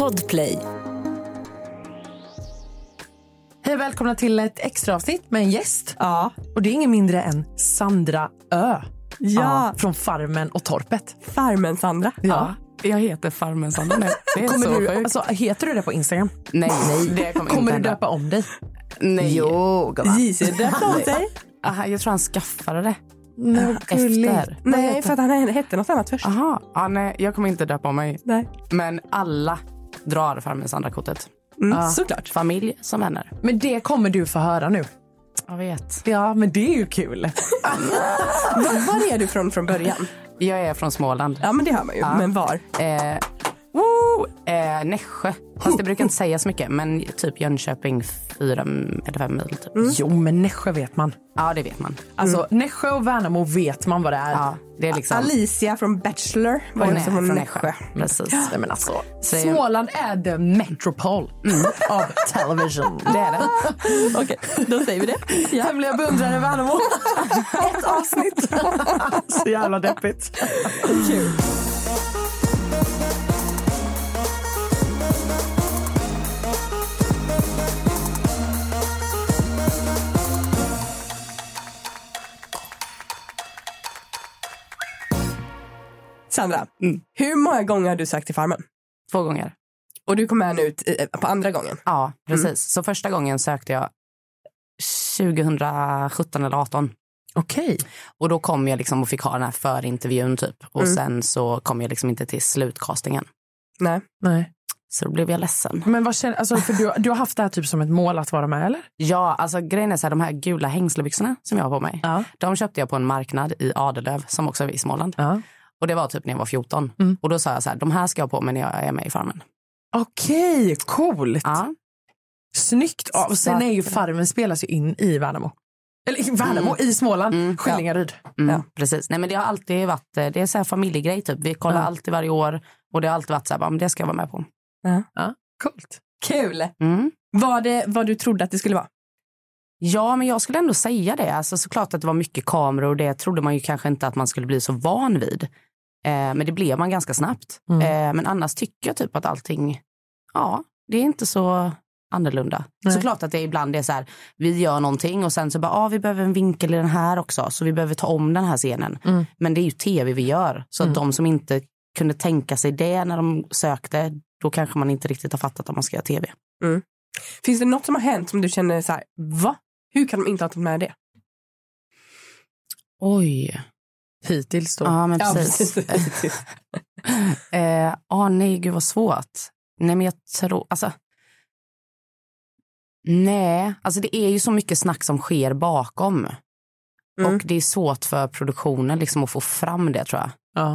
Podplay. Hej, välkomna till ett extra avsnitt med en gäst. Ja. Och det är ingen mindre än Sandra Ö. Ja. Från Farmen och Torpet. Farmen Sandra. Ja. Jag heter Farmen Sandra nu. Det är Kommer så du, sjukt. alltså, heter du det på Instagram? Nej, det Kommer inte du hända. döpa om dig? Nej. Jo, JC döpte om sig. Aha, jag tror han skaffade det. Nej, vad gulligt. Efter. Nej, för att han hette något annat först. Aha. Ja, nej, jag kommer inte döpa om mig. Nej. Men alla drar Farmen Sandra-kortet. Såklart. Familj som vänner. Men det kommer du få höra nu. Jag vet. Ja, men det är ju kul. Var är du från början? Jag är från Småland. Ja, men det hör man ju. Ja. Men var? Nässjö. Fast det brukar inte säga så mycket. Men typ Jönköping 4 eller 5 mil typ. Jo, men Nässjö vet man. Ja, det vet man. Alltså, Nässjö och Värnamo vet man vad det är. Ja, det är liksom... Alicia från Bachelor var ju också från Nässjö. Precis. Nej, men alltså, Så jag- Småland är the metropol av television. Det är det. Okej, då säger vi det. Ja. Hemliga beundrare Värnamo. Ett avsnitt. Så jävla deppigt. Kul. Sandra, hur många gånger har du sökt till Farmen? 2 gånger. Och du kom med ut på andra gången? Ja, precis. Så första gången sökte jag 2017 eller 18. Okej. Och då kom jag liksom och fick ha den här förintervjun typ. Och sen så kom jag liksom inte till slutcastingen. Nej. Så då blev jag ledsen. Men vad känner, alltså, för du har haft det här typ som ett mål att vara med, eller? Ja, alltså grejen är så här, de här gula hängslebyxorna som jag har på mig. Ja. De köpte jag på en marknad i Adelöv som också är i Småland. Ja. Och det var typ när jag var 14. Och då sa jag så här, de här ska jag ha på mig när jag är med i Farmen. Okej, coolt. Ja. Snyggt. Ja, och sen är ju Farmen spelas ju in i Värnamo. Eller i Värnamo, i Småland. Skillingaryd. Ja. Precis. Nej, men det har alltid varit, det är så här familjegrej typ. Vi kollar alltid varje år. Och det har alltid varit så här, men det ska jag vara med på. Ja, coolt. Kul. Var det vad du trodde att det skulle vara? Ja, men jag skulle ändå säga det. Alltså, såklart att det var mycket kameror och det trodde man ju kanske inte att man skulle bli så van vid. Men det blev man ganska snabbt. Men annars tycker jag typ att allting, ja, det är inte så annorlunda. Nej. Såklart att det ibland är så här, vi gör någonting och sen så bara, vi behöver en vinkel i den här också. Så vi behöver ta om den här scenen. Men det är ju tv vi gör. Så att de som inte kunde tänka sig det när de sökte, då kanske man inte riktigt har fattat att man ska göra tv. Finns det något som har hänt som du känner så här, va? Hur kan de inte ha tagit med det? Oj. Hittills då. Ja, men Ja, precis. precis. Nej, gud vad svårt. Nej, men jag tror, alltså. Nej, alltså det är ju så mycket snack som sker bakom. Och det är svårt för produktionen liksom att få fram det, tror jag. Ja.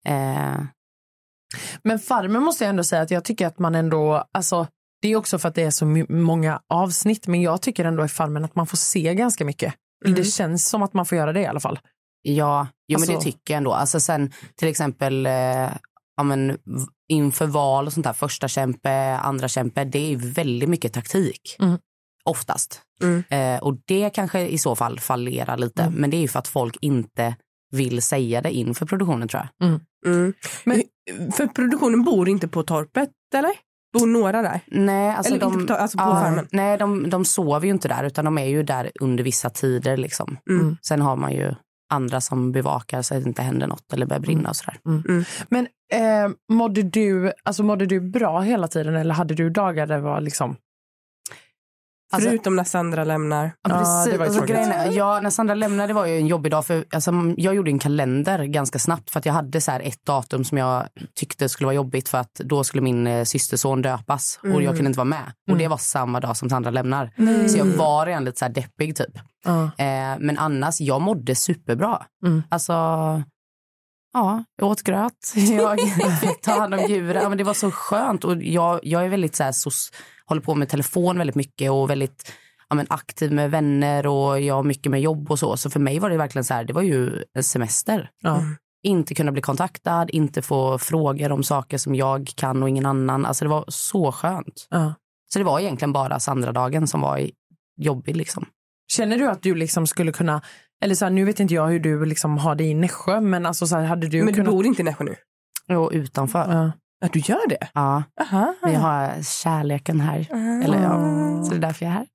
Men Farmen måste jag ändå säga att jag tycker att man ändå, alltså det är också för att det är så många avsnitt, men jag tycker ändå i Farmen att man får se ganska mycket. Det känns som att man får göra det i alla fall. Ja, jo, Alltså, men det tycker jag ändå. Alltså sen till exempel inför val och sånt där, första kämpe, andra kämpe, det är väldigt mycket taktik. Oftast. Och det kanske i så fall fallerar lite. Men det är ju för att folk inte vill säga det inför produktionen, tror jag. Men för produktionen bor inte på Torpet, eller? Bor några där? Nej, alltså Eller inte på på Farmen? Nej, de sover ju inte där, utan de är ju där under vissa tider liksom. Sen har man ju andra som bevakar så att det inte händer något eller börjar brinna och sådär. Men mådde du bra hela tiden, eller hade du dagar där det var liksom... Alltså, Förutom när Sandra lämnar. ja, precis. det var ju Alltså, tråkigt. när Sandra lämnade var ju en jobbig dag, för alltså, jag gjorde en kalender ganska snabbt för att jag hade så här ett datum som jag tyckte skulle vara jobbigt, för att då skulle min systerson döpas och jag kunde inte vara med. Och det var samma dag som Sandra lämnar. Så jag var redan lite så här deppig typ. Men annars, jag mådde superbra. Alltså, ja, jag åt gröt. Jag fick ta hand om djuren. Ja, men det var så skönt. Och jag är väldigt så här, håller på med telefon väldigt mycket och väldigt aktiv med vänner, och jag har mycket med jobb och så. Så för mig var det verkligen så här, det var ju en semester. Inte kunna bli kontaktad, inte få frågor om saker som jag kan och ingen annan. Alltså det var så skönt. Så det var egentligen bara Sandra-dagen som var jobbig liksom. Känner du att du liksom skulle kunna, eller så här, nu vet inte jag hur du liksom har det i Nässjö, men alltså så här, hade du Men kunnat... du bor inte i Nässjö nu? Och utanför. Ja, du gör det? Ja, Aha. men jag har kärleken här. Eller ja, så det är därför jag är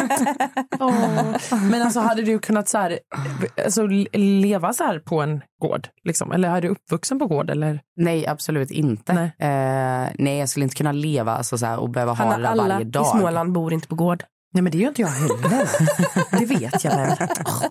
här. Men alltså hade du kunnat så här, alltså, leva så här på en gård? Liksom? Eller är du uppvuxen på gård? Eller? Nej, absolut inte. Nej. Nej, jag skulle inte kunna leva alltså, så här, och behöva ha det alla varje dag. i Småland bor inte på gård. Nej, men det gör inte jag heller. Det vet jag väl.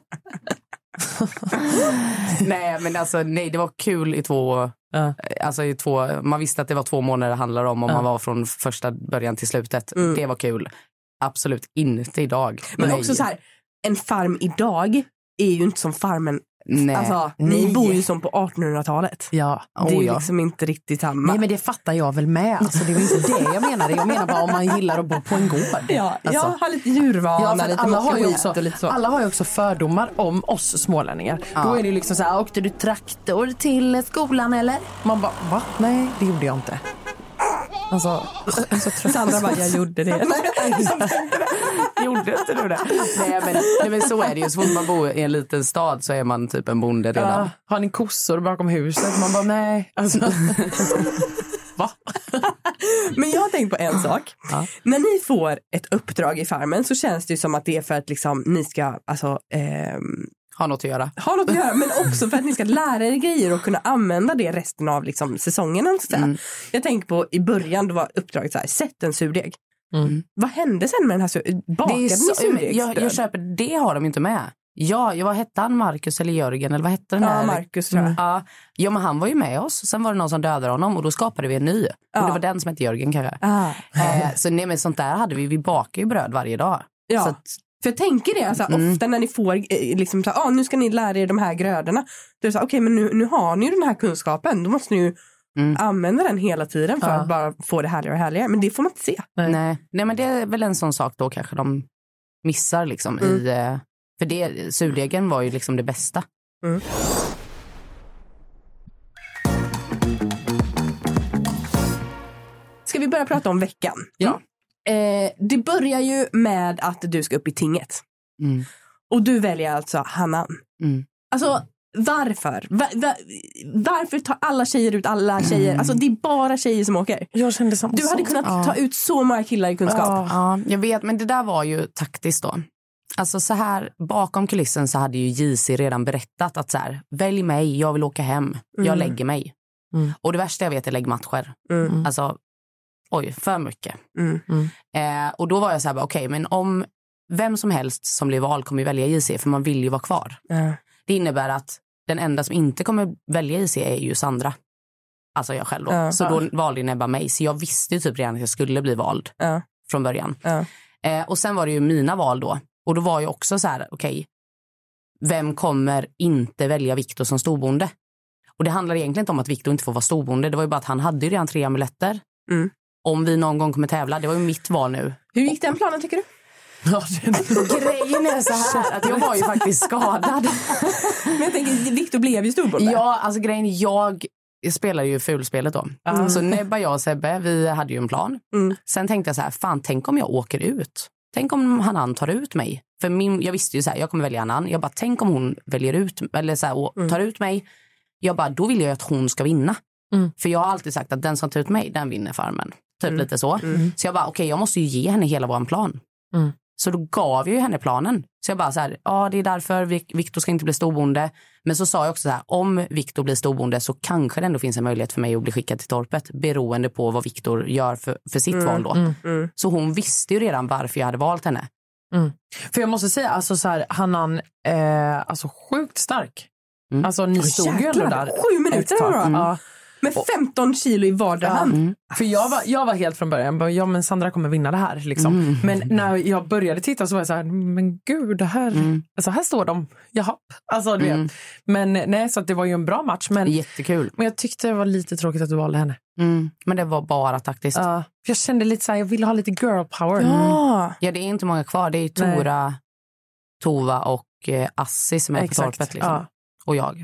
Nej, men alltså nej, det var kul i två... Alltså man visste att det var 2 månader det handlar om man var från första början till slutet. Det var kul. Absolut inte idag. Men nej. också så här, en farm idag är ju inte som farmen. Nej. Alltså, ni bor ju som på 1800-talet. Ja. Det är liksom inte riktigt samma. Nej, men det fattar jag väl med. Alltså, det var inte det jag menade. Jag menar bara om man gillar att bo på en gård. Ja, alltså. jag har lite djurvana, lite alla har ju skit också, och lite så. alla har ju också fördomar om oss smålänningar. Då är det liksom så här, åkte du traktor till skolan eller? Man bara, va? Nej, det gjorde jag inte. Alltså, så trött. Sandra bara, jag gjorde det. Gjorde inte du det? Nej, men så är det ju. Så fort man bor i en liten stad så är man typ en bonde redan. Ja, har ni kossor bakom huset? Man bara, nej. Alltså. Va? Men jag har tänkt på en sak. Ja. När ni får ett uppdrag i farmen så känns det ju som att det är för att liksom, ni ska alltså, ha något att göra. Men också för att ni ska lära er grejer och kunna använda det resten av liksom, säsongen. Jag tänker på i början, då var uppdraget så här, sätt en surdeg. Vad hände sen med den här bakade ni surdegsbröd? Jag köper, det har de inte med. Ja, vad hette han? Marcus eller Jörgen? Eller vad hette den där? Ja, Marcus tror jag. Ja, men han var ju med oss. Sen var det någon som dödade honom och då skapade vi en ny. Och det var den som hette Jörgen kanske. Så nej, men sånt där hade vi. Vi bakade ju bröd varje dag. Ja. Så att, för jag tänker det, alltså, ofta när ni får liksom, så, nu ska ni lära er de här grödorna. Det är så, okej, men nu har ni ju den här kunskapen. Då måste ni ju använda den hela tiden för att bara få det härligare och härligare. Men det får man inte se. Nej, men det är väl en sån sak då kanske de missar liksom för det, surdegen var ju liksom det bästa. Ska vi börja prata om veckan? Ja. Det börjar ju med att du ska upp i tinget. Och du väljer alltså Hanan. Alltså, varför? Varför tar alla tjejer ut alla tjejer? Alltså, det är bara tjejer som åker. Jag kände samma du hade kunnat ta ut så många killar i kunskap. Ja, jag vet, men det där var ju taktiskt då. Alltså så här, bakom kulissen så hade ju JC redan berättat att så här, välj mig, jag vill åka hem. Jag lägger mig. Och det värsta jag vet är läggmatcher. Alltså, för mycket. Och då var jag så här, okej, men om vem som helst som blir vald kommer välja JC, för man vill ju vara kvar. Det innebär att den enda som inte kommer välja JC är ju Sandra. Alltså jag själv då. Så då valde Nebba mig. Så jag visste ju typ redan att jag skulle bli vald från början. Och sen var det ju mina val då. Och då var ju också så här, okej, vem kommer inte välja Viktor som storbonde? Och det handlar egentligen inte om att Viktor inte får vara storbonde. Det var ju bara att han hade ju redan 3 amuletter. Om vi någon gång kommer tävla, det var ju mitt val nu. Hur gick den planen tycker du? Grejen är så här att jag var ju faktiskt skadad. Men jag tänker, Viktor blev ju storbonde. Ja, alltså grejen är, jag spelade ju fulspelet då. Så Nebba, jag och Sebbe, vi hade ju en plan. Sen tänkte jag så här, fan, tänk om jag åker ut. Tänk om Hanan tar ut mig. För jag visste ju så här, jag kommer välja Hanan. Jag bara, tänk om hon väljer ut, eller så här, och tar ut mig. Jag bara, då vill jag att hon ska vinna. För jag har alltid sagt att den som tar ut mig, den vinner farmen. Typ lite så. Så jag bara, okej, jag måste ju ge henne hela vår plan. Så då gav jag ju henne planen. Så jag bara så här, det är därför Viktor ska inte bli storbonde. Men så sa jag också så här, om Viktor blir storbonde så kanske det ändå finns en möjlighet för mig att bli skickad till torpet. Beroende på vad Viktor gör för sitt val då. Så hon visste ju redan varför jag hade valt henne. För jag måste säga, alltså så här, Hanan alltså sjukt stark. Alltså ni stod ju ändå där 7 minuter då. Med 15 kilo i vardera hand. För jag var helt från början, ja men Sandra kommer vinna det här liksom. Men när jag började titta så var jag så här, men gud det här, alltså här står de, jaha. Alltså du vet. Men nej, så att det var ju en bra match. Men, jättekul. Men jag tyckte det var lite tråkigt att du valde henne. Men det var bara taktiskt. För jag kände lite så här, jag ville ha lite girl power. Ja, det är inte många kvar, det är Tora, Tova och Assi som är på torpet liksom. Och jag.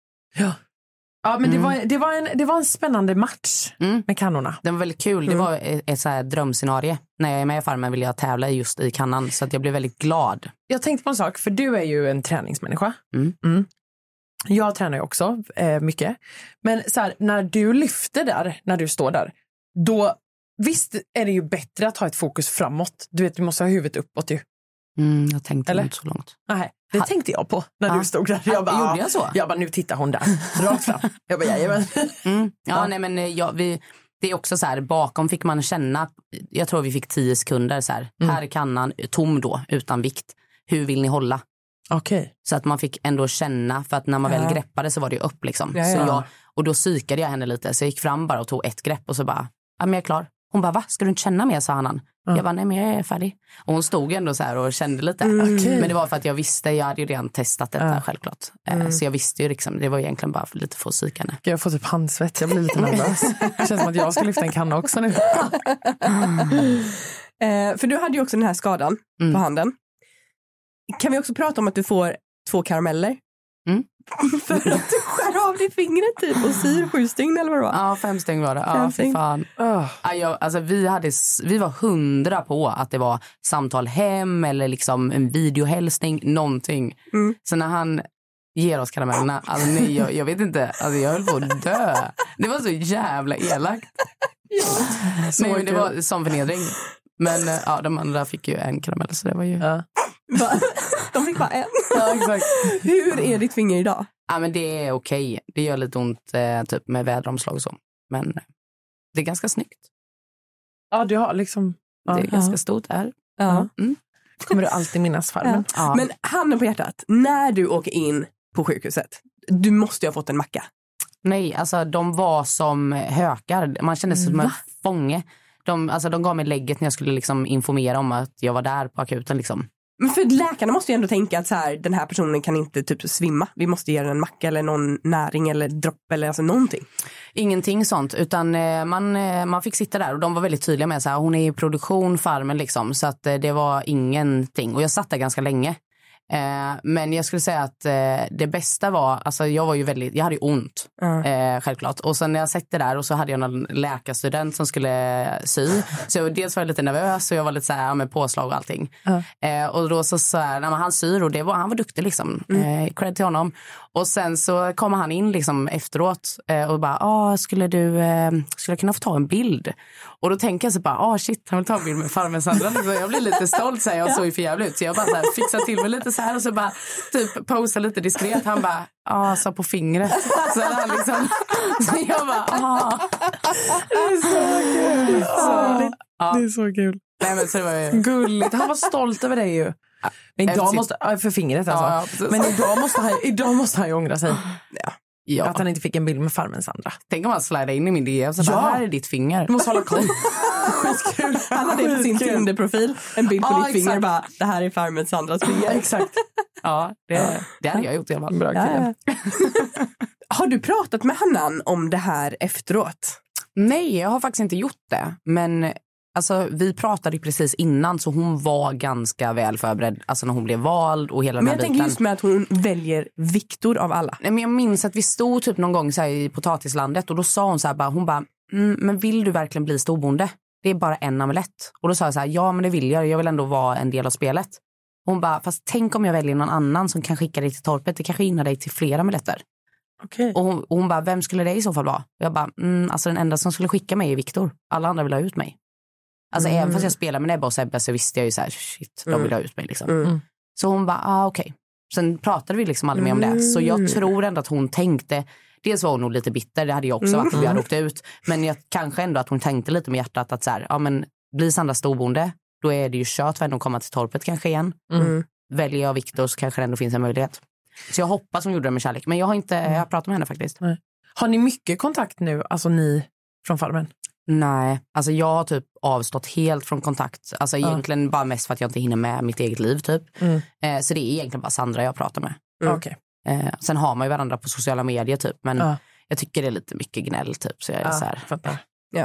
Ja, men det var en spännande match med kannorna. Den var väldigt kul. Det var ett så här drömscenario. När jag är med i farmen vill jag tävla just i kannan. Så att jag blev väldigt glad. Jag tänkte på en sak, för du är ju en träningsmänniska. Jag tränar ju också mycket. Men så här, när du lyfter där, när du står där, då visst är det ju bättre att ha ett fokus framåt. Du vet, du måste ha huvudet uppåt ju. Jag tänkte inte så långt. Nej, det tänkte jag på när du stod där. Jag bara, gjorde jag så? Jag bara, nu tittar hon där. Rakt fram. Jag bara, jajamän. Nej men det är också så här, bakom fick man känna, jag tror vi fick 10 sekunder så här. Här är kannan, tom då, utan vikt. Hur vill ni hålla? Okej. Så att man fick ändå känna, för att när man väl greppade så var det ju upp liksom. Så och då psykade jag henne lite, så jag gick fram bara och tog ett grepp och så bara, ja men jag är klar. Hon bara, va? Ska du inte känna mer, sa han. Jag bara, nej men jag är färdig. Och hon stod ändå så här och kände lite. Men det var för att jag visste, jag hade ju redan testat detta självklart. Så jag visste ju liksom, det var egentligen bara lite för att psyka henne. Jag får typ handsvett, jag blir lite nervös. Det känns som att jag ska lyfta en kanna också nu. För du hade ju också den här skadan på handen. Kan vi också prata om att du får 2 karameller? För att du skär av ditt fingret typ och syr 7 stygn eller vad det var? Ja, 5 stygn var det. Ja, för fan. Alltså, vi var 100 på att det var samtal hem eller liksom en videohälsning, någonting. Så när han ger oss karamellerna, alltså nej, jag vet inte, alltså jag höll på att dö. Det var så jävla elakt. Nej, men det var som förnedring. Men de andra fick ju en karamell, så det var ju... De fick bara en. Ja, exakt. Hur är ditt finger idag? Ja, men det är okej. Det gör lite ont typ med väderomslag och så. Men det är ganska snyggt. Ja, du har liksom... Det är ganska stort här. Ja. Kommer du alltid minnas farmen. Ja. Men handen på hjärtat, när du åker in på sjukhuset, du måste ju ha fått en macka. Nej, alltså de var som hökar. Man kände sig som en fånge. De gav mig lägget när jag skulle liksom informera om att jag var där på akuten liksom. Men för läkarna måste ju ändå tänka att så här, den här personen kan inte typ svimma. Vi måste ge den en macka eller någon näring eller dropp eller alltså någonting. Ingenting sånt, utan man fick sitta där och de var väldigt tydliga med så här, hon är i produktion, farmen liksom, så att det var ingenting. Och jag satt där ganska länge. Men jag skulle säga att det bästa var, alltså jag hade ju ont självklart, och sen när jag satt där och så hade jag någon läkarstudent som skulle sy, så dels var jag lite nervös och jag var lite så här med påslag och allting. Och då så här, när han syr, och han var duktig liksom, cred till honom. Och sen så kommer han in liksom efteråt och bara, skulle jag kunna få ta en bild? Och då tänker jag så bara, shit, han vill ta en bild med farmen Sandra. Så jag blir lite stolt, så här, jag såg ju för jävligt ut. Så jag bara så här, fixar till mig lite så här och så bara typ posa lite diskret. Han bara, så på fingret. Så han liksom, så jag bara, Det är så kul. Det är så kul. Nej, men så det var ju... Gulligt. Han var stolt över dig ju. Men idag måste, för fingret alltså. Men idag måste han ju ångra sig. Ja. Att han inte fick en bild med farmen Sandra. Tänk om han slidade in i min DM och så bara, här är ditt finger. Du måste hålla koll. Skitkul. Han hade på sin Tinder-profil en bild på ditt finger, bara, det här är farmen Sandras finger. Exakt. Ja, det hade jag gjort i alla fall. Bra kille. Har du pratat med Hannan om det här efteråt? Nej, jag har faktiskt inte gjort det. Men alltså, vi pratade precis innan, så hon var ganska väl förberedd. Alltså när hon blev vald och hela den här biten. Men jag tänker just med att hon väljer Viktor av alla. Nej, men jag minns att vi stod typ någon gång så här i potatislandet, och då sa hon så här, men vill du verkligen bli storbonde? Det är bara en amulet. Och då sa jag så här, ja men det vill jag vill ändå vara en del av spelet. Hon bara, fast tänk om jag väljer någon annan som kan skicka dig till torpet, det kanske hinner dig till flera amuletter. Okay. Och hon bara, vem skulle det i så fall vara? Jag bara, alltså den enda som skulle skicka mig är Viktor. Alla andra vill ha ut mig. Alltså även fast jag spelar med Nebba och Sebbe, så visste jag ju så här, shit, de vill ha ut mig liksom. Så hon bara, okej. Sen pratade vi liksom aldrig mer om det. Så jag tror ändå att hon tänkte, dels var hon nog lite bitter, det hade jag också varit om vi hade åkt ut. Men jag kanske ändå att hon tänkte lite med hjärtat att så här, ja men blir Sandra storbonde, då är det ju kört för henne att komma till torpet kanske igen. Väljer jag Viktor så kanske det ändå finns en möjlighet. Så jag hoppas hon gjorde det med kärlek. Men jag har inte pratat med henne faktiskt. Nej. Har ni mycket kontakt nu, alltså ni från farmen? Nej, alltså jag har typ avstått helt från kontakt. Alltså egentligen bara mest för att jag inte hinner med mitt eget liv typ. Så det är egentligen bara Sandra jag pratar med. Okay. Sen har man ju varandra på sociala medier typ. Men jag tycker det är lite mycket gnäll typ. Så jag är så här. Ja.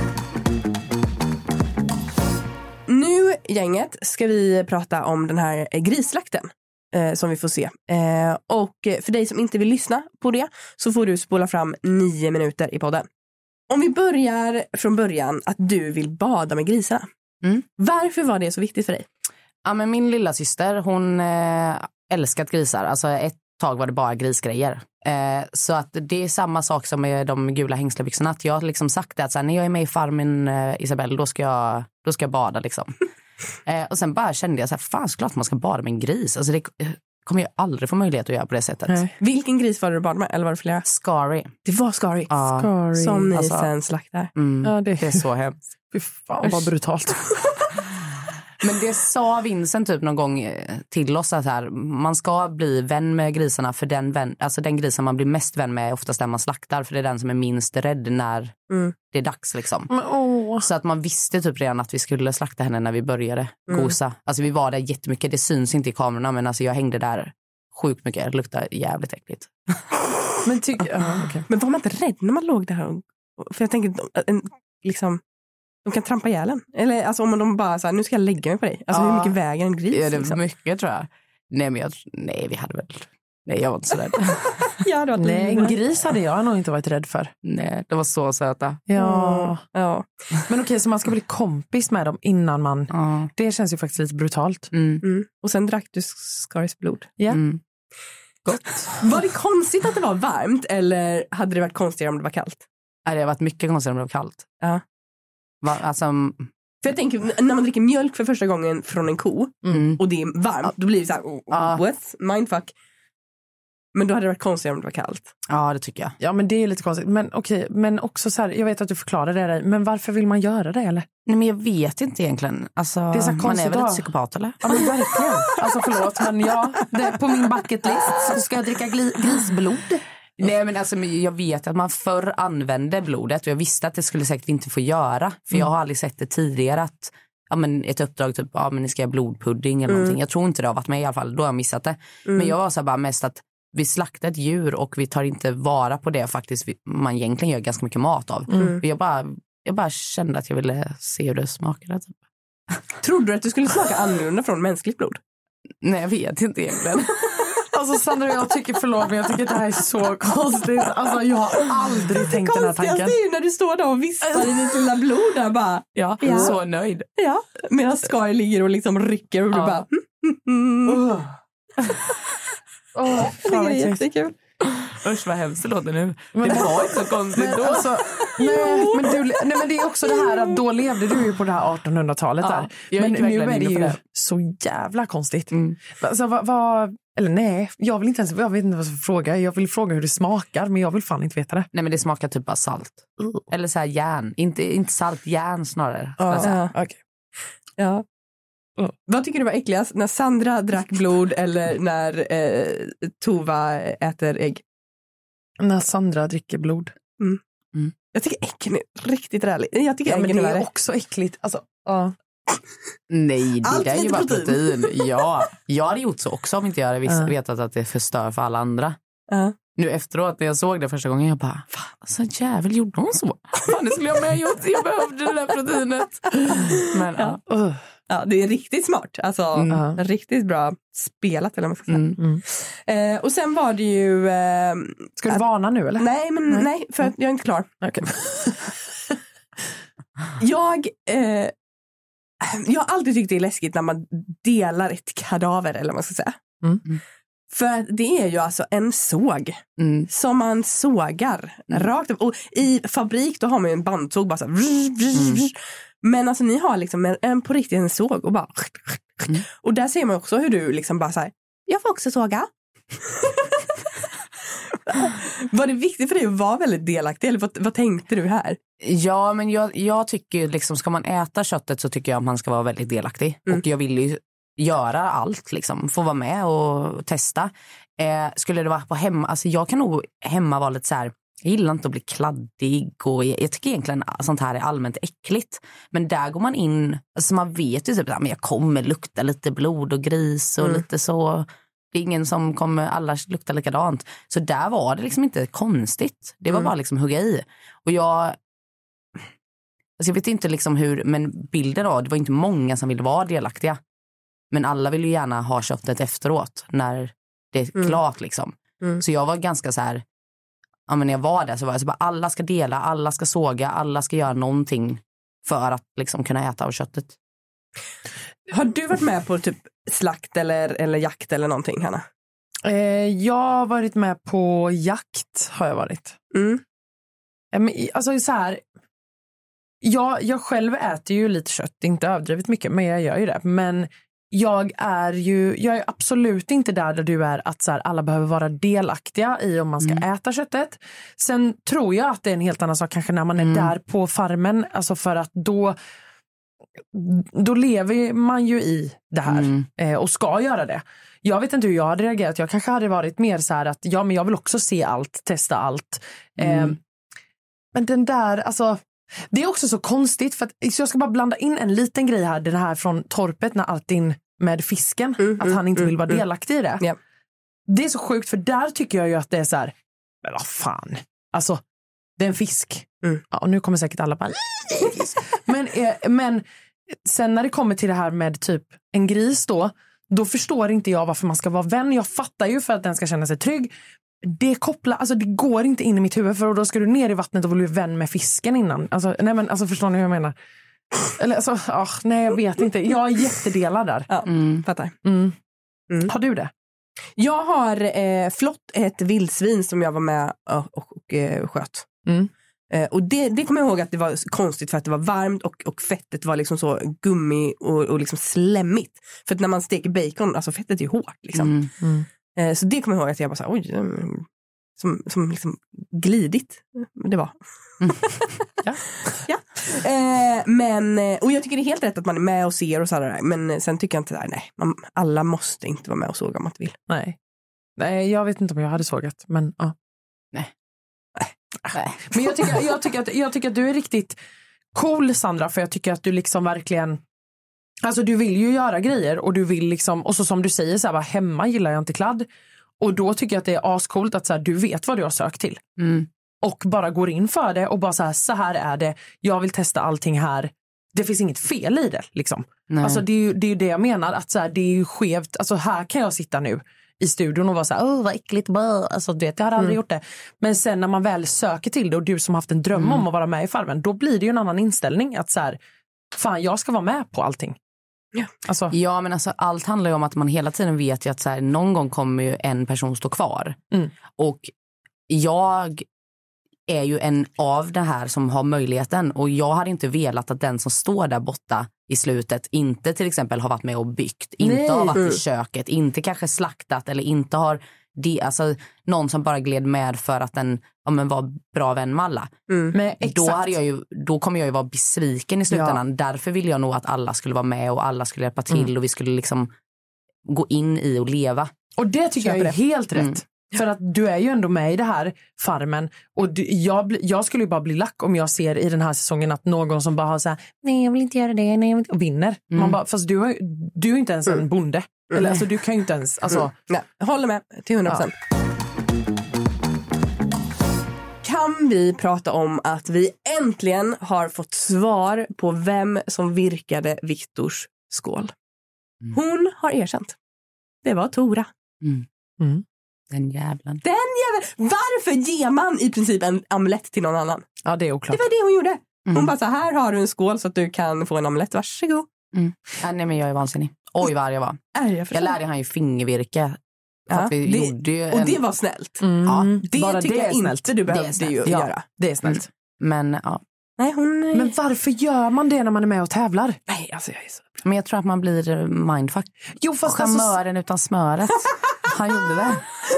Nu, gänget, ska vi prata om den här grisslakten som vi får se. Och för dig som inte vill lyssna på det, så får du spola fram 9 minuter i podden. Om vi börjar från början, att du vill bada med grisarna. Varför var det så viktigt för dig? Ja, men min lilla syster, hon älskat grisar. Alltså tag var det bara grisgrejer. Så att det är samma sak som med de gula hängslebyxorna. Att jag har liksom sagt det att så här, när jag är med i Farmen Isabelle, då ska jag bada liksom. Och sen bara kände jag så här, fan såklart man ska bada med en gris. Alltså det kommer jag aldrig få möjlighet att göra på det sättet. Nej. Vilken gris var det du badade med? Eller var det flera? Scary. Det var Scary. Ja. Scary. Som ni sen slaktar. Ja, det är så hemskt. Fy fan vad brutalt. Men det sa Vincent typ någon gång till oss att här, man ska bli vän med grisarna för den grisen man blir mest vän med är oftast den man slaktar, för det är den som är minst rädd när det är dags liksom. Så att man visste typ redan att vi skulle slakta henne när vi började gosa. Alltså vi var där jättemycket, det syns inte i kamerorna, men alltså jag hängde där sjukt mycket, det luktade jävligt äckligt. Men Men var man inte rädd när man låg där? För jag tänker liksom de kan trampa ihjäl en. Eller alltså om de bara så här, nu ska jag lägga mig på dig. Alltså hur mycket väger en gris? Ja, det är liksom? mycket tror jag. Nej, vi hade väl... Nej, jag var inte så rädd. Nej, en gris hade jag nog inte varit rädd för. Nej, de var så söta. Ja. Ja. Men okej, så man ska bli kompis med dem innan man... Det känns ju faktiskt lite brutalt. Och sen drack du Scarys blod. Ja. Gott. Var det konstigt att det var varmt eller hade det varit konstigare om det var kallt? Nej, det har varit mycket konstigare om det var kallt. Ja. Alltså... För jag tänker, när man dricker mjölk för första gången från en ko och det är varmt, då blir det så här, what? Mindfuck. Men då hade det varit konstigt om det var kallt. Ja, det tycker jag. Ja, men det är lite konstigt. Men okej, men också så här, jag vet att du förklarade det, men varför vill man göra det, eller? Nej, men jag vet inte egentligen. Alltså, det är så man är väl ett psykopat, eller? Ja, men verkligen. Alltså förlåt, men ja, det är på min bucket list så ska jag dricka grisblod. Nej, men alltså, jag vet att man förr använde blodet och jag visste att det skulle säkert inte få göra. För jag har aldrig sett det tidigare att ett uppdrag typ, men ni ska göra blodpudding eller någonting. Jag tror inte det har varit med i alla fall, då har jag missat det. Men jag var så här bara mest att vi slaktar ett djur och vi tar inte vara på det faktiskt man egentligen gör ganska mycket mat av. Jag bara kände att jag ville se hur det smakade. Typ. Trodde du att du skulle smaka annorlunda från mänskligt blod? Nej, jag vet inte egentligen. Alltså Sandra, jag tycker förlåt, men jag tycker att det här är så konstigt. Alltså jag har aldrig tänkt den här tanken. Det är ju när du står där och vispar i ditt lilla blod där bara. Ja, så nöjd. Ja, medan Scar ligger och liksom rycker och du bara. Det är jättekul. Usch vad hemskt det låter nu. Men det var inte så konstigt då. Alltså, nej, men det är också det här att då levde du ju på det här 1800-talet där. Men nu är det ju så jävla konstigt. Alltså, eller nej, jag vet inte vad jag ska fråga. Jag vill fråga hur det smakar, men jag vill fan inte veta det. Nej, men det smakar typ bara salt. Eller så här järn. Inte salt, järn snarare. Okay. Ja. Vad tycker du var äckligast? När Sandra drack blod eller när Tova äter ägg? När Sandra dricker blod. Jag tycker äggen är riktigt räligt. Jag tycker men äggen det är också äckligt. Alltså, nej, det där är ju bara protein. Ja, jag hade gjort så också om inte jag hade vetat att det förstör för alla andra. Nu efteråt när jag såg det första gången, jag bara, fan, alltså jävel gjorde hon så? Fan, det skulle jag med gjort. Jag behövde det där proteinet. Men ja, det är riktigt smart. Alltså, riktigt bra spelat eller vad man ska säga. Och sen var det ju... ska du varna nu, eller? Nej, för att jag är inte klar. Okay. Jag har alltid tyckt det är läskigt när man delar ett kadaver eller vad man ska säga. För det är ju alltså en såg som man sågar rakt upp. Och i fabrik då har man ju en bandsåg bara så här, men alltså ni har liksom på riktigt en såg och bara och där ser man också hur du liksom bara så här, jag får också såga. Var det viktigt för dig att vara väldigt delaktig eller vad tänkte du här? Ja, men jag tycker liksom, ska man äta köttet så tycker jag att man ska vara väldigt delaktig. Och jag vill ju göra allt liksom, få vara med och testa. Skulle det vara på hemma, alltså jag kan nog hemma vara lite så här, jag gillar inte att bli kladdig och jag tycker egentligen sånt här är allmänt äckligt. Men där går man in, alltså man vet ju typ att jag kommer lukta lite blod och gris och lite så. Det är ingen som kommer, alla luktar likadant. Så där var det liksom inte konstigt. Det var bara liksom hugga i. Och jag vet inte liksom hur, men bilden då, det var inte många som ville vara delaktiga. Men alla vill ju gärna ha köttet efteråt när det är klart liksom. Så jag var ganska så här, ja, men när jag var där så var jag så bara, alla ska dela, alla ska såga, alla ska göra någonting för att liksom kunna äta av köttet. Har du varit med på typ slakt eller jakt eller någonting, Hanna? Jag har varit med på jakt, har jag varit. Alltså så här, jag själv äter ju lite kött, inte överdrivet mycket, men jag gör ju det. Men jag är absolut inte där du är, att så här, alla behöver vara delaktiga i om man ska äta köttet. Sen tror jag att det är en helt annan sak kanske när man är där på farmen, alltså för att då lever man ju i det här och ska göra det. Jag vet inte hur jag hade reagerat. Jag kanske hade varit mer så här att men jag vill också se allt, testa allt. Men den där, alltså det är också så konstigt för att, så jag ska bara blanda in en liten grej här, den här från torpet när allting med fisken, att han inte vill vara delaktig i det. Yeah. Det är så sjukt, för där tycker jag ju att det är så här, men vad fan, alltså det är en fisk. Ja, och nu kommer säkert alla bara men sen när det kommer till det här med typ en gris då förstår inte jag varför man ska vara vän. Jag fattar ju för att den ska känna sig trygg. Det går inte in i mitt huvud, för då ska du ner i vattnet och bli vän med fisken innan. Alltså förstår ni hur jag menar? Eller alltså, nej jag vet inte. Jag är jättedelad där. Ja, fattar. Har du det? Jag har flott ett vildsvin som jag var med och sköt. Och det kommer jag ihåg att det var konstigt för att det var varmt och fettet var liksom så gummi och liksom slemmigt. För att när man steker bacon, alltså fettet är ju hårt liksom. Så det kommer jag ihåg att jag bara så här, oj, som liksom glidigt det var. Ja. Men och jag tycker det är helt rätt att man är med och ser och så där, men sen tycker jag inte nej, alla måste inte vara med och såga om man inte vill. Nej, jag vet inte om jag hade sågat, men ja. Nej. Men jag tycker att du är riktigt cool, Sandra, för jag tycker att du liksom verkligen, alltså du vill ju göra grejer och du vill liksom, och så som du säger så här, bara, hemma gillar jag inte kladd, och då tycker jag att det är ascoolt att så här, du vet vad du har sökt till och bara går in för det och bara så här är det, jag vill testa allting här, det finns inget fel i det liksom. Alltså det är ju det jag menar, att så här, det är ju skevt, alltså här kan jag sitta nu i studion och vara så här, vad äckligt, alltså du vet, jag hade aldrig gjort det. Men sen när man väl söker till det och du som haft en dröm om att vara med i farmen, då blir det ju en annan inställning, att så här, fan, jag ska vara med på allting. Ja, men alltså allt handlar ju om att man hela tiden vet ju att så här, någon gång kommer ju en person stå kvar. Och jag är ju en av det här som har möjligheten, och jag hade inte velat att den som står där borta i slutet inte till exempel har varit med och byggt, inte har varit i köket, inte kanske slaktat, eller inte har alltså någon som bara gled med för att den var bra vän med alla. Men då kommer jag ju vara besviken i slutändan. Därför vill jag nog att alla skulle vara med och alla skulle hjälpa till och vi skulle liksom gå in i och leva. Och det tycker jag är helt rätt. För att du är ju ändå med i det här farmen. Och jag skulle ju bara bli lack om jag ser i den här säsongen att någon som bara har så här, nej jag vill inte göra det, nej, och vinner. Man bara, fast du är inte ens en bonde. Eller alltså du kan ju inte ens, alltså. Nej, håller med till 100%. Kan vi prata om att vi äntligen har fått svar på vem som virkade Viktors skål? Hon har erkänt. Det var Tora. Den jävlen. Varför ger man i princip en amulett till någon annan? Ja, det är oklart. Det var det hon gjorde. Hon bara så här, har du en skål så att du kan få en amulett, varsågod. Nej, men jag är vansinnig. Oj, vad jag var. Jag lärde han ju fingervirke. Ja, det var snällt. Det bara tycker jag inte du behövde ju göra. Det är snällt. Men ja. Nej, men varför gör man det när man är med och tävlar? Nej, alltså jag är så... Men jag tror att man blir mindfuck. Jo, fast chamören utan smöret. Han gjorde det.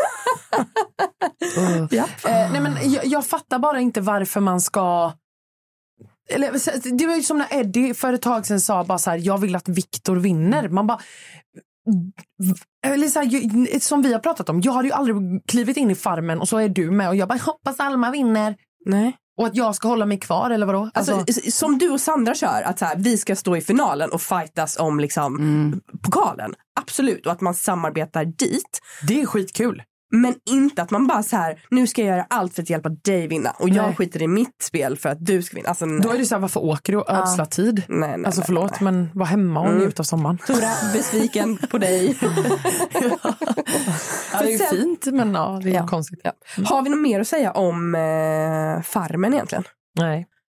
Nej, men jag fattar bara inte varför man ska... Eller, det var ju som när Eddie för ett tag sedan sa bara så här, jag vill att Viktor vinner. Man bara... Eller så här, som vi har pratat om, jag hade ju aldrig klivit in i farmen och så är du med och jag bara hoppas Alma vinner. Nej. Och att jag ska hålla mig kvar, eller vadå? Alltså, som du och Sandra kör, att så här, vi ska stå i finalen och fightas om liksom, pokalen. Absolut, och att man samarbetar dit. Det är skitkul. Men inte att man bara så här, nu ska jag göra allt för att hjälpa dig vinna. Och jag skiter i mitt spel för att du ska vinna. Alltså, då är det så här, varför åker du och ödsla tid? Nej, alltså förlåt, men var hemma och njut av sommaren. Tora, besviken på dig. Det är ju fint, men det är konstigt. Ja. Har vi något mer att säga om farmen egentligen? Nej.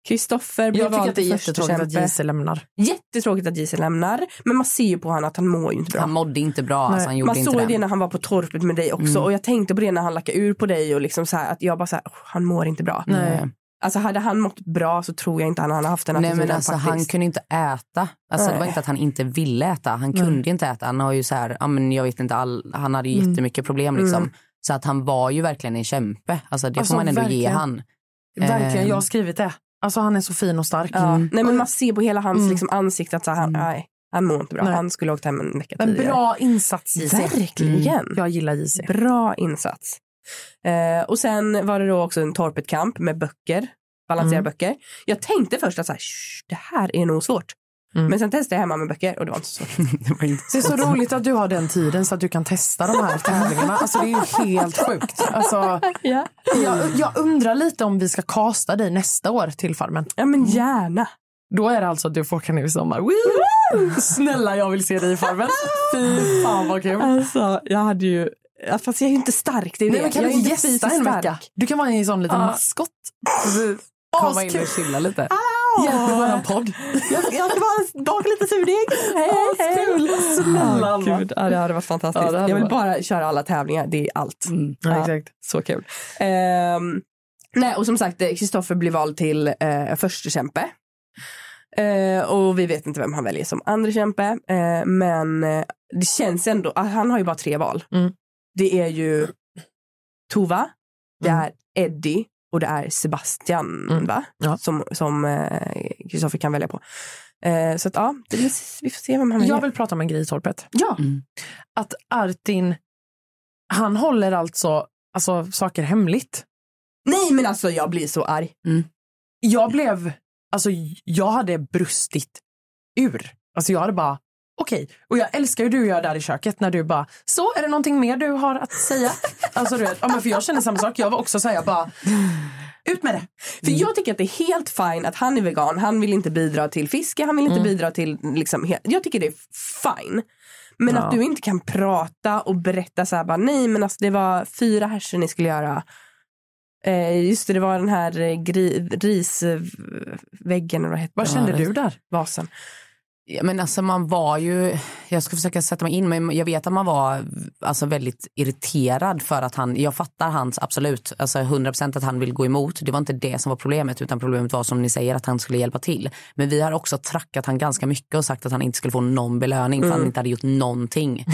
Kristoffer blir Jag tycker vald att det är till jättetråkigt att JC lämnar. Jättetråkigt att JC lämnar. Men man ser ju på honom att han mår ju inte bra. Han mådde inte bra. Alltså, han gjorde man inte såg det. det när han var på torpet med dig också. Och jag tänkte på det när han lackade ur på dig. Och liksom så här, att jag bara så här, han mår inte bra. Nej. Alltså hade han mått bra så tror jag inte han hade haft en attityd. Nej, men alltså, han kunde inte äta. Alltså, det var inte att han inte ville äta. Han kunde inte äta. Han har ju så här, jag vet inte, han hade ju jättemycket problem liksom. Så att han var ju verkligen en kämpe. Alltså det får man ändå ge han. Verkligen, jag har skrivit det. Alltså han är så fin och stark. Nej, men man ser på hela hans liksom, ansikte att så här, han mår inte bra. Nej. Han skulle ha åkt hem en vecka tidigare. En bra insats, JC. Verkligen. Jag gillar JC. Bra insats. Och sen var det då också en torpetkamp med böcker. Balansera böcker. Jag tänkte först att så här, det här är nog svårt. Men sen testade jag hemma med böcker och det var inte så svårt. Det är så roligt att du har den tiden så att du kan testa de här tävlingarna. Alltså det är ju helt sjukt. Alltså, jag undrar lite om vi ska kasta dig nästa år till Farmen. Ja, men gärna. Då är det alltså att du får kanel i sommar. Woo! Snälla, jag vill se dig i Farmen. Fy fan vad kul. Alltså, jag hade ju... Fast jag är ju inte stark, det är det. Nej, men kan jag du gästa en vecka? Du kan vara en sån liten maskott. Komma in och chilla lite. Hjälper våran podd. Jag ska bara baka lite surdeg. Hej. Snälla. Gud, det hade varit fantastiskt. Ja, jag vill bara köra alla tävlingar, det är allt. Ja, exakt. Så kul. Nej, och som sagt, Kristoffer blir vald till första kämpe. Och vi vet inte vem han väljer som andra kämpe. Men det känns ändå, han har ju bara 3 val. Det är ju Tova, det är Eddie och det är Sebastian, va? Ja. Som Kristoffer kan välja på. Så att ja, vi får se vem han väljer. Jag vill prata om en grej i torpet. Ja. Att Artin, han håller alltså saker hemligt. Nej, men alltså jag blir så arg. Jag hade brustit ur. Alltså jag hade bara, okej. Och jag älskar hur du gör där i köket när du bara, så är det någonting mer du har att säga? Alltså du vet, men för jag känner samma sak. Jag var också så här, jag bara, ut med det. För jag tycker att det är helt fine att han är vegan. Han vill inte bidra till fiske. Han vill inte bidra till liksom, jag tycker det är fine. Men att du inte kan prata och berätta så här bara, nej men alltså det var 4 härser ni skulle göra. Just det var den här risväggen. Vad kände du där? Vasen. Ja, men alltså man var ju, jag ska försöka sätta mig in, men jag vet att man var alltså väldigt irriterad för att jag fattar hans absolut, alltså 100% att han vill gå emot. Det var inte det som var problemet, utan problemet var som ni säger att han skulle hjälpa till. Men vi har också trackat han ganska mycket och sagt att han inte skulle få någon belöning för han inte hade gjort någonting.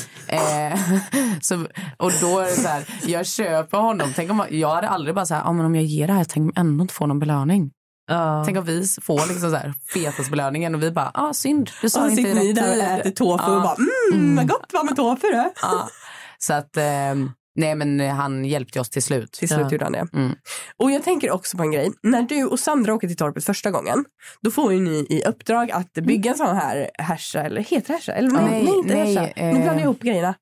Och då är det så här, jag köper honom. Tänk om jag hade aldrig bara så här, men om jag ger det här, tänk om jag ändå inte får någon belöning. Tänk om vi får liksom så här fetasbelöningen och vi bara, synd, du sa inte i rätt tid. Äter tofu och bara, vad gott var med tofu då. Så att, nej men han hjälpte oss till slut. Till slut gjorde han det. Och jag tänker också på en grej. När du och Sandra åker till torpet första gången, då får ju ni i uppdrag att bygga en sån här härsa, eller heter härsa? Eller nej, inte härsa. Ni blandar ihop grejerna.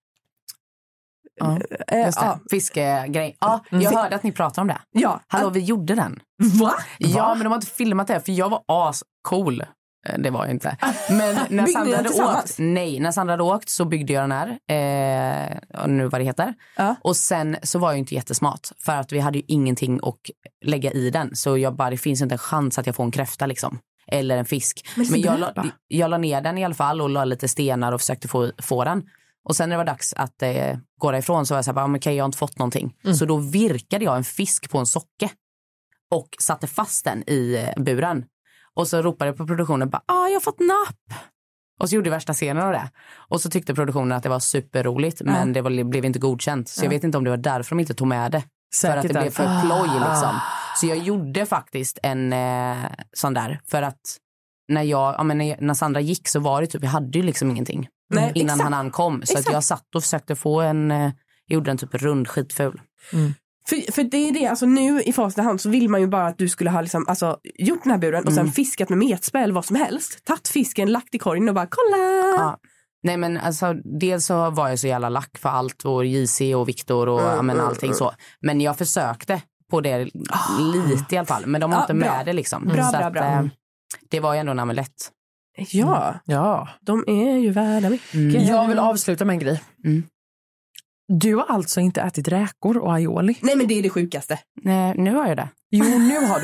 Just det. Fiskegrej. Jag hörde att ni pratade om det. Ja. Hallå, vi gjorde den. Va? Ja, men de har inte filmat det, för jag var ascool. Det var jag inte. Men när Sandra hade åkt, när Sandra hade åkt så byggde jag den här. Nu vad det heter. Och sen så var jag inte jättesmart. För att vi hade ju ingenting att lägga i den. Så jag bara, det finns inte en chans att jag får en kräfta liksom. Eller en fisk. Men jag la ner den i alla fall och la lite stenar och försökte få den. Och sen när det var dags att gå därifrån så var jag så här, okej, jag har inte fått någonting. Så då virkade jag en fisk på en socke och satte fast den i buren. Och så ropade jag på produktionen, jag har fått napp. Och så gjorde jag värsta scenen av det. Och så tyckte produktionen att det var superroligt, men det blev inte godkänt. Så jag vet inte om det var därför de inte tog med det. Säkert, för att det blev för ploj liksom. Så jag gjorde faktiskt en sån där. För att när Sandra gick så var det typ, jag hade ju liksom ingenting. Nej, innan han ankom. Så att jag satt och försökte få gjorde en typ rund skitful. För det är det, alltså nu i facit i hand så vill man ju bara att du skulle ha liksom, alltså, gjort den här buren och sen fiskat med metspel, vad som helst. Tagit fisken, lagt i korgen och bara, kolla! Ja. Nej men alltså, dels så var jag så jävla lack för allt, och JC och Viktor och allting så. Men jag försökte på det lite i alla fall. Men de var inte med det liksom. Bra. Det var ju ändå en amulett. Ja, de är ju värda mycket. Jag vill avsluta med en grej. Du har alltså inte ätit räkor och aioli? Nej, men det är det sjukaste. Nej, nu har jag det. Jo, nu har du det.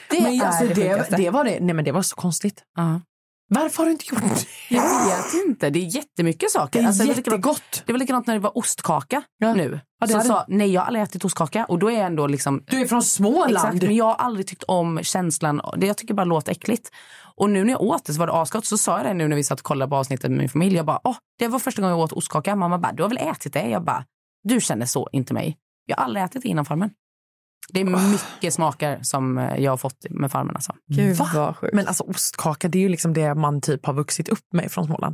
Men alltså, det sjukaste. det var det. Nej, men det var så konstigt. Varför har du inte gjort det? Jag vet inte. Det är jättemycket saker. Det är alltså, jättegott. Det var likadant när det var ostkaka nu. Ja, Så jag sa, nej jag har aldrig ätit ostkaka. Och då är jag ändå liksom... Du är från Småland. Exakt, men jag har aldrig tyckt om känslan. Jag tycker bara låter äckligt. Och nu när jag åt det så var det asgott. Så sa jag det nu när vi satt och kollade på avsnittet med min familj. Jag bara, det var första gången jag åt ostkaka. Mamma bara, du har väl ätit det? Jag bara, du känner så, inte mig. Jag har aldrig ätit det innan Farmen. Det är mycket smaker som jag har fått med Farmen. Alltså. Gud vad sjukt. Men alltså ostkaka, det är ju liksom det man typ har vuxit upp med från Småland.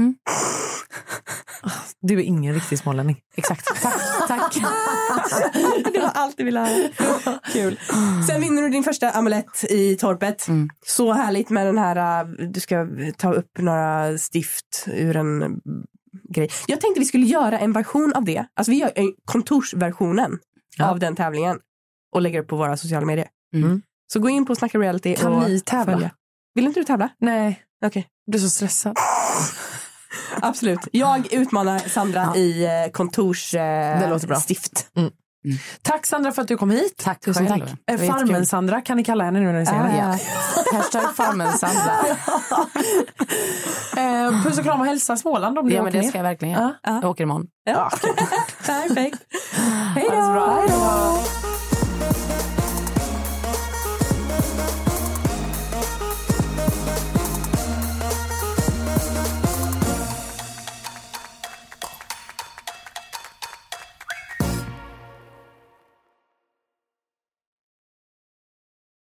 Du är ingen riktig smålänning. Exakt, tack. Det var allt jag ville höra. Kul. Sen vinner du din första amulett i torpet. Så härligt med den här, du ska ta upp några stift ur en grej. Jag tänkte vi skulle göra en version av det. Alltså vi gör kontorsversionen av den tävlingen och lägger upp på våra sociala medier. Så gå in på Snacka Reality. Kan och ni tävla? följa. Vill inte du tävla? Nej. Okej. Du är så stressad. Absolut. Jag utmanar Sandra i Det låter bra. stift. Tack Sandra för att du kom hit. Tack Tusen själv. tack. Farmen Sandra kan ni kalla henne nu när ni ser henne. Hashtag Farmen Sandra. Puss och kram och hälsa Småland om du Ja, åker men det ner. ska jag verkligen göra. Jag åker imorgon. Perfekt. Hej då. Hej då.